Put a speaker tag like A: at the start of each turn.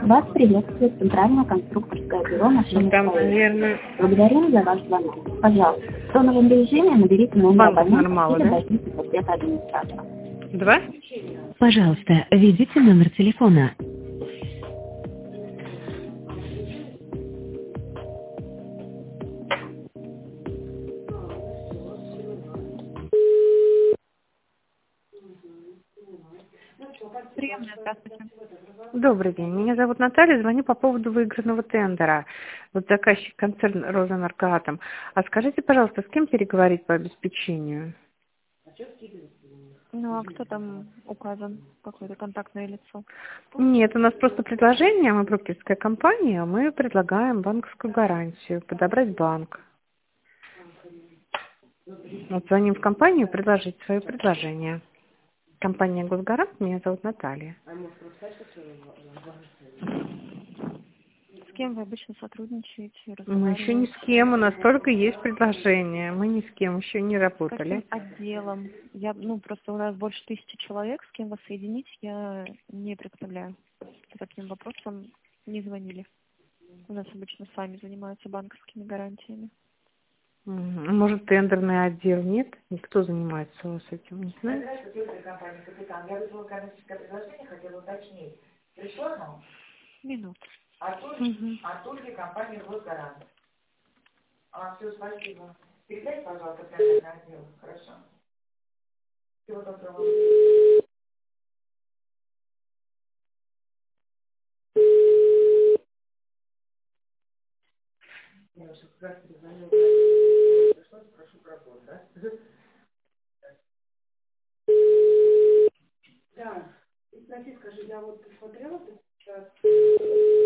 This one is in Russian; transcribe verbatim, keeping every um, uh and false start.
A: Вас приветствует Центральное конструкторское бюро
B: Ну,
A: машины
B: там,
A: «Союз».
B: наверное,
A: Благодарим за ваш звонок. Пожалуйста, в тоновом режиме наберите номер
B: банк
A: абонента
B: нормала,
A: или
B: да?
A: обратитесь в ответ администратора.
B: Два?
C: Пожалуйста, введите номер телефона.
D: Приемная, здравствуйте.
B: Добрый день. Меня зовут Наталья. Звоню по поводу выигранного тендера. Вот заказчик концерн «Роза-Наркоатом». А скажите, пожалуйста, с кем переговорить по обеспечению?
D: Ну, а кто там указан? Какое-то контактное лицо?
B: Нет, у нас просто предложение. Мы брокерская компания. Мы предлагаем банковскую гарантию. Подобрать банк. Вот звоним в компанию предложить свое предложение. Компания «Госгарант». Меня зовут Наталья.
D: С кем вы обычно сотрудничаете,
B: Мы еще ни
D: разговариваете?
B: с кем. У нас только есть предложение. Мы ни с кем еще не
D: С
B: работали.
D: каким отделом? Я, ну, просто у нас больше тысячи человек, с кем вас соединить, я не представляю. По таким вопросам не звонили. У нас обычно сами занимаются банковскими гарантиями.
B: Мгм. Может, тендерный отдел нет? Никто занимается у вас этим, не знаю.
D: Минут.
B: Мгм.
E: Да. И спроси, скажи, я вот посмотрела, ты сейчас